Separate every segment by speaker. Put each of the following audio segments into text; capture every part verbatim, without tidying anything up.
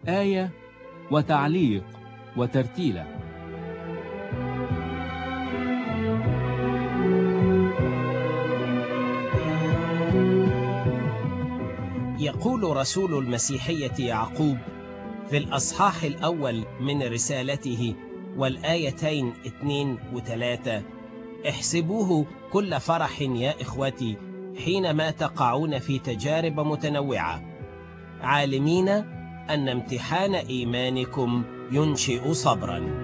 Speaker 1: آية وتعليق وترتيلة.
Speaker 2: يقول رسول المسيحية يعقوب في الأصحاح الأول من رسالته والآيتين اثنين وثلاثة: احسبوه كل فرح يا إخوتي حينما تقعون في تجارب متنوعة، عالمين أن امتحان إيمانكم ينشئ صبرا.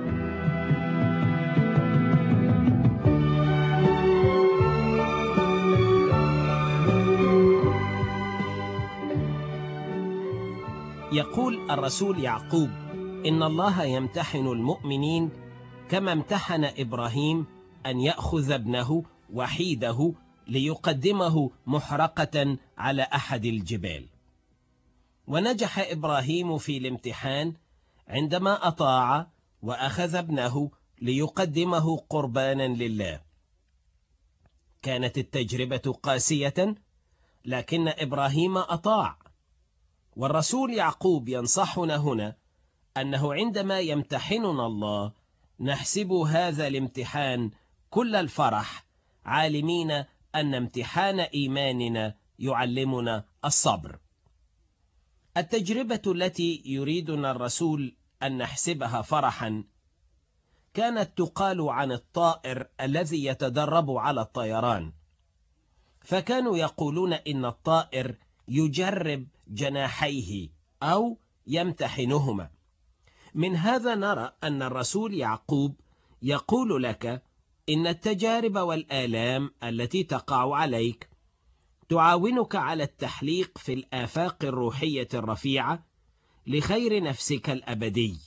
Speaker 2: يقول الرسول يعقوب إن الله يمتحن المؤمنين كما امتحن إبراهيم أن يأخذ ابنه وحيده ليقدمه محرقة على أحد الجبال. ونجح إبراهيم في الامتحان عندما أطاع وأخذ ابنه ليقدمه قربانا لله. كانت التجربة قاسية، لكن إبراهيم أطاع. والرسول يعقوب ينصحنا هنا أنه عندما يمتحننا الله نحسب هذا الامتحان كل الفرح، عالمين أن امتحان إيماننا يعلمنا الصبر. التجربة التي يريدنا الرسول أن نحسبها فرحا كانت تقال عن الطائر الذي يتدرب على الطيران، فكانوا يقولون إن الطائر يجرب جناحيه أو يمتحنهما. من هذا نرى أن الرسول يعقوب يقول لك إن التجارب والآلام التي تقع عليك تعاونك على التحليق في الآفاق الروحية الرفيعة لخير نفسك الأبدي.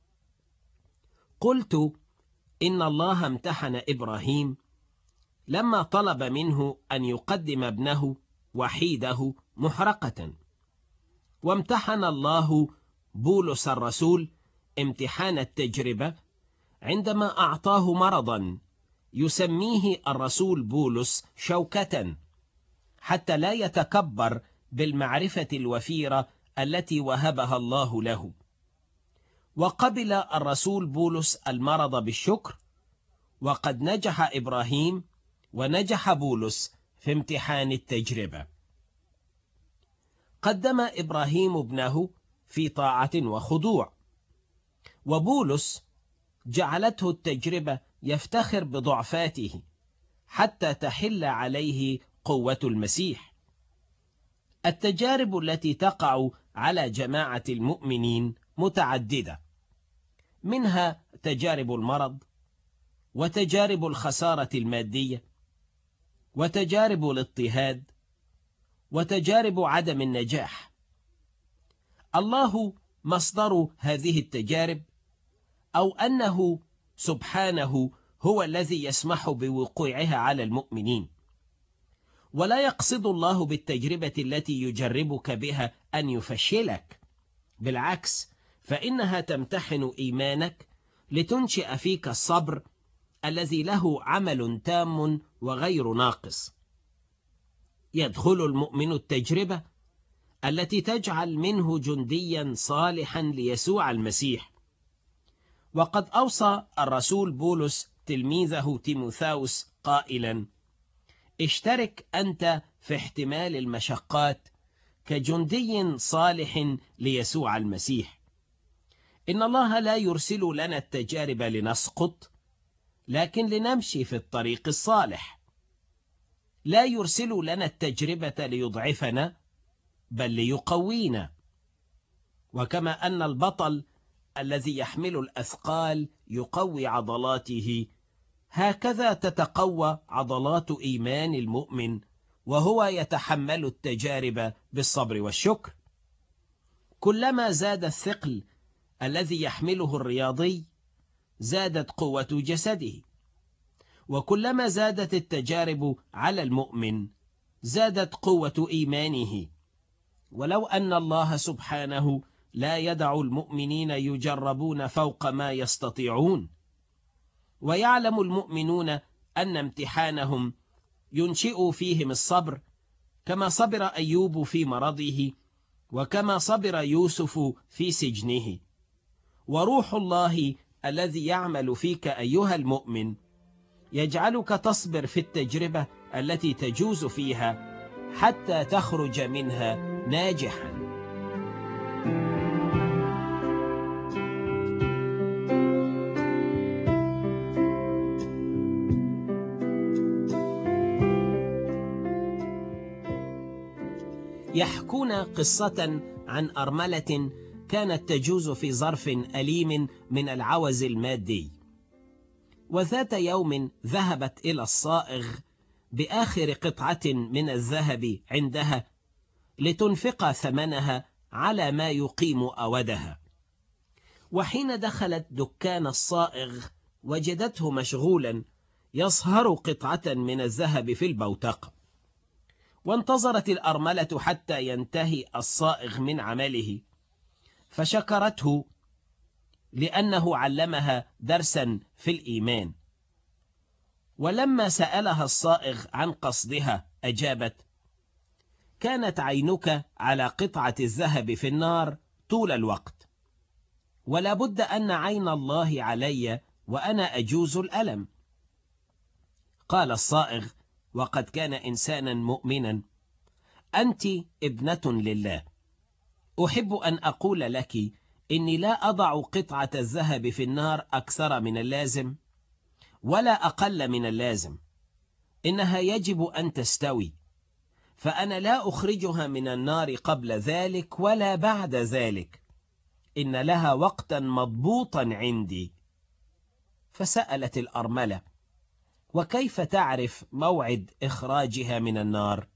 Speaker 2: قلت إن الله امتحن إبراهيم لما طلب منه أن يقدم ابنه وحيده محرقة، وامتحن الله بولس الرسول امتحان التجربة عندما أعطاه مرضا يسميه الرسول بولس شوكة، حتى لا يتكبر بالمعرفة الوفيرة التي وهبها الله له. وقبل الرسول بولس المرض بالشكر، وقد نجح إبراهيم ونجح بولس في امتحان التجربة. قدم إبراهيم ابنه في طاعة وخضوع، وبولس جعلته التجربة يفتخر بضعفاته حتى تحل عليه قوة المسيح. التجارب التي تقع على جماعة المؤمنين متعددة، منها تجارب المرض، وتجارب الخسارة المادية، وتجارب الاضطهاد، وتجارب عدم النجاح. الله مصدر هذه التجارب، أو أنه سبحانه هو الذي يسمح بوقوعها على المؤمنين. ولا يقصد الله بالتجربة التي يجربك بها أن يفشلك، بالعكس، فإنها تمتحن إيمانك لتنشئ فيك الصبر الذي له عمل تام وغير ناقص. يدخل المؤمن التجربة التي تجعل منه جنديا صالحا ليسوع المسيح. وقد أوصى الرسول بولس تلميذه تيموثاوس قائلا: اشترك أنت في احتمال المشقات كجندي صالح ليسوع المسيح. إن الله لا يرسل لنا التجارب لنسقط، لكن لنمشي في الطريق الصالح. لا يرسل لنا التجربة ليضعفنا، بل ليقوينا. وكما أن البطل الذي يحمل الأثقال يقوي عضلاته، هكذا تتقوى عضلات إيمان المؤمن وهو يتحمل التجارب بالصبر والشكر. كلما زاد الثقل الذي يحمله الرياضي زادت قوة جسده، وكلما زادت التجارب على المؤمن زادت قوة إيمانه. ولو أن الله سبحانه لا يدع المؤمنين يجربون فوق ما يستطيعون، ويعلم المؤمنون أن امتحانهم ينشئ فيهم الصبر، كما صبر أيوب في مرضه وكما صبر يوسف في سجنه. وروح الله الذي يعمل فيك أيها المؤمن يجعلك تصبر في التجربة التي تجوز فيها حتى تخرج منها ناجحا. يحكون قصة عن أرملة كانت تجوز في ظرف أليم من العوز المادي، وذات يوم ذهبت إلى الصائغ بآخر قطعة من الذهب عندها لتنفق ثمنها على ما يقيم أودها. وحين دخلت دكان الصائغ وجدته مشغولا يصهر قطعة من الذهب في البوتقة، وانتظرت الأرملة حتى ينتهي الصائغ من عمله، فشكرته لأنه علمها درسا في الإيمان. ولما سألها الصائغ عن قصدها أجابت: كانت عينك على قطعة الذهب في النار طول الوقت، ولا بد أن عين الله علي وأنا أجوز الألم. قال الصائغ وقد كان إنسانا مؤمنا: أنت ابنة لله، أحب أن أقول لك إني لا أضع قطعة الذهب في النار أكثر من اللازم ولا أقل من اللازم، إنها يجب أن تستوي، فأنا لا أخرجها من النار قبل ذلك ولا بعد ذلك، إن لها وقتا مضبوطا عندي. فسألت الأرملة: وكيف تعرف موعد إخراجها من النار؟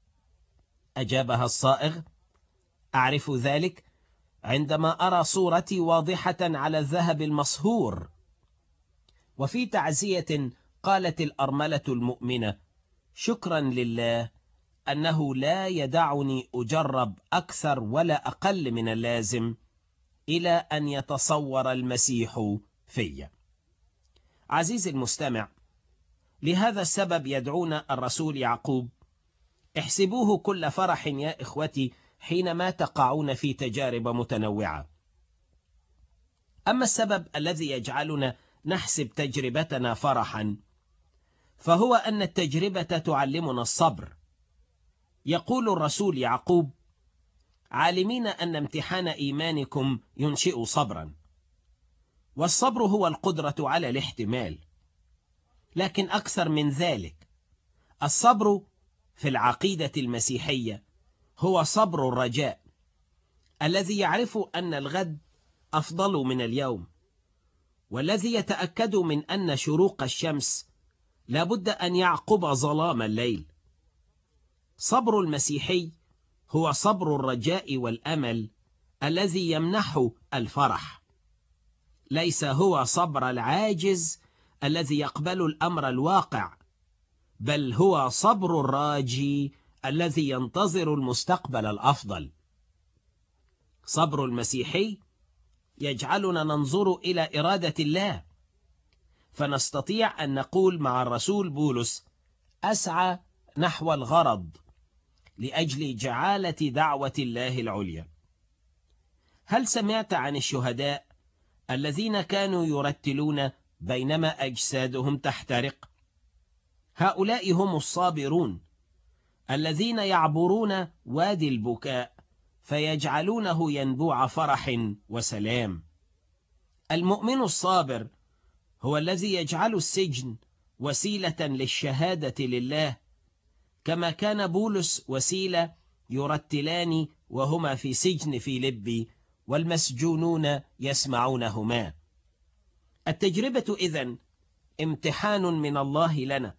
Speaker 2: أجابها الصائغ: أعرف ذلك عندما أرى صورتي واضحة على الذهب المصهور. وفي تعزية قالت الأرملة المؤمنة: شكرا لله أنه لا يدعني أجرب أكثر ولا أقل من اللازم إلى أن يتصور المسيح في. عزيزي المستمع، لهذا السبب يدعونا الرسول يعقوب: احسبوه كل فرح يا إخوتي حينما تقعون في تجارب متنوعة. أما السبب الذي يجعلنا نحسب تجربتنا فرحا فهو أن التجربة تعلمنا الصبر. يقول الرسول يعقوب: عالمين أن امتحان إيمانكم ينشئ صبرا. والصبر هو القدرة على الاحتمال، لكن أكثر من ذلك، الصبر في العقيدة المسيحية هو صبر الرجاء الذي يعرف أن الغد أفضل من اليوم، والذي يتأكد من أن شروق الشمس لابد أن يعقب ظلام الليل. صبر المسيحي هو صبر الرجاء والأمل الذي يمنح الفرح، ليس هو صبر العاجز الذي يقبل الأمر الواقع، بل هو صبر الراجي الذي ينتظر المستقبل الأفضل. صبر المسيحي يجعلنا ننظر إلى إرادة الله، فنستطيع أن نقول مع الرسول بولس: أسعى نحو الغرض لأجل جعالة دعوة الله العليا. هل سمعت عن الشهداء الذين كانوا يرتلون بينما أجسادهم تحترق؟ هؤلاء هم الصابرون الذين يعبرون وادي البكاء فيجعلونه ينبوع فرح وسلام. المؤمن الصابر هو الذي يجعل السجن وسيلة للشهادة لله، كما كان بولس وسيلة يرتلان وهما في سجن فيلبي والمسجونون يسمعونهما. التجربة إذن امتحان من الله لنا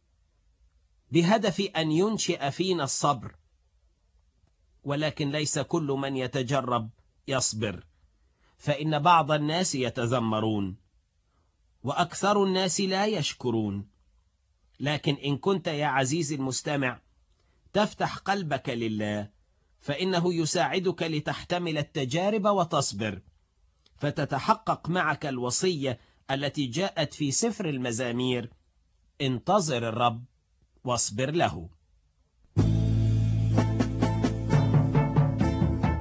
Speaker 2: بهدف أن ينشئ فينا الصبر، ولكن ليس كل من يتجرب يصبر، فإن بعض الناس يتذمرون وأكثر الناس لا يشكرون. لكن إن كنت يا عزيزي المستمع تفتح قلبك لله فإنه يساعدك لتحتمل التجارب وتصبر، فتتحقق معك الوصية التي جاءت في سفر المزامير: انتظر الرب واصبر له.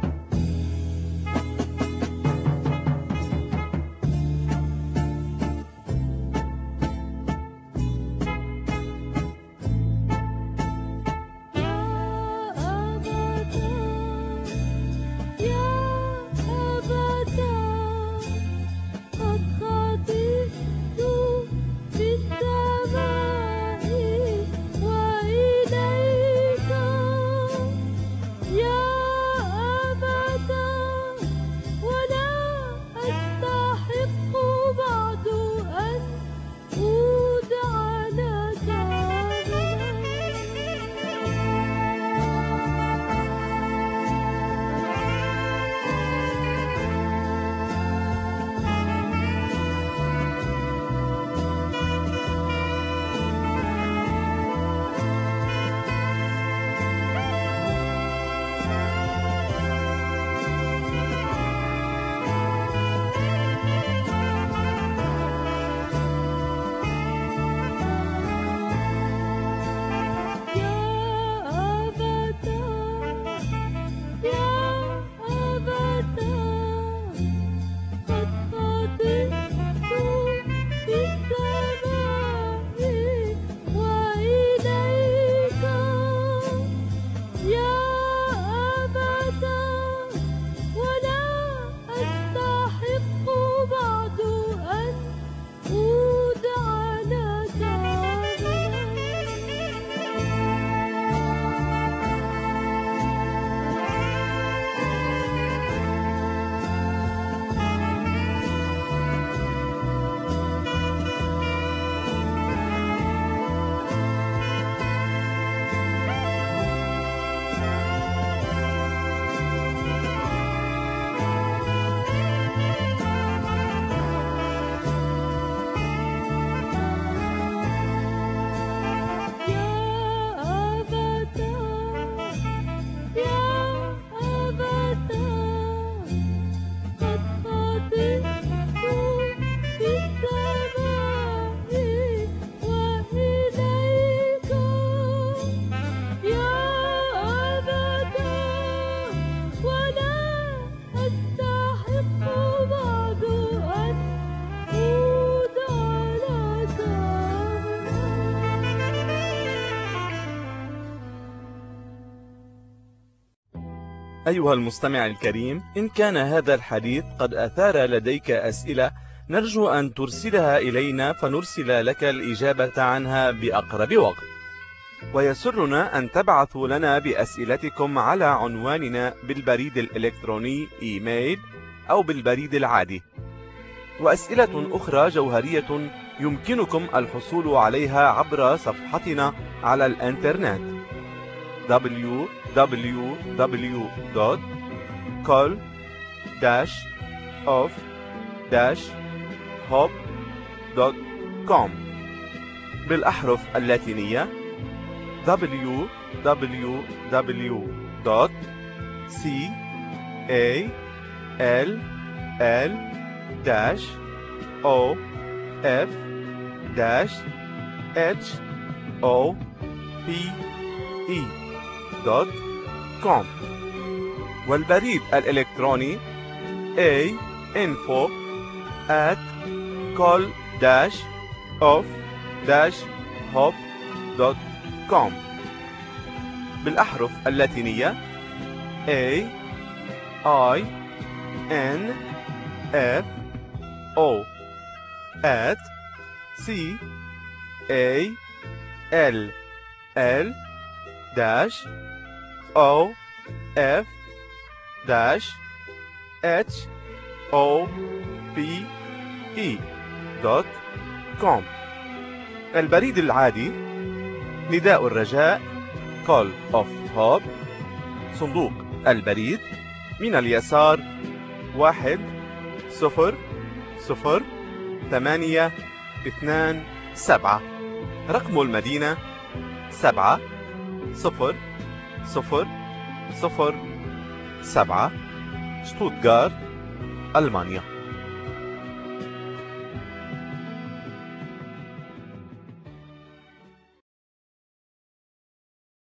Speaker 3: أيها المستمع الكريم، إن كان هذا الحديث قد أثار لديك أسئلة نرجو أن ترسلها إلينا فنرسل لك الإجابة عنها بأقرب وقت. ويسرنا أن تبعثوا لنا بأسئلتكم على عنواننا بالبريد الإلكتروني إيميل أو بالبريد العادي. وأسئلة أخرى جوهرية يمكنكم الحصول عليها عبر صفحتنا على الإنترنت دبليو دبليو دبليو دوت كول اوف هوب دوت كوم بالأحرف اللاتينية دبليو دبليو دبليو دوت كول دوت كوم والبريد الإلكتروني a info at call of hope دوت كوم بالأحرف اللاتينية A I N F O at C A L L dash O F dash H O P E دوت كوم. البريد العادي نداء الرجاء Call of Hope، صندوق البريد من اليسار واحد صفر صفر ثمانية اثنان سبعة، رقم المدينة سبعة صفر صفر صفر سبعة، شتوتغارت، ألمانيا.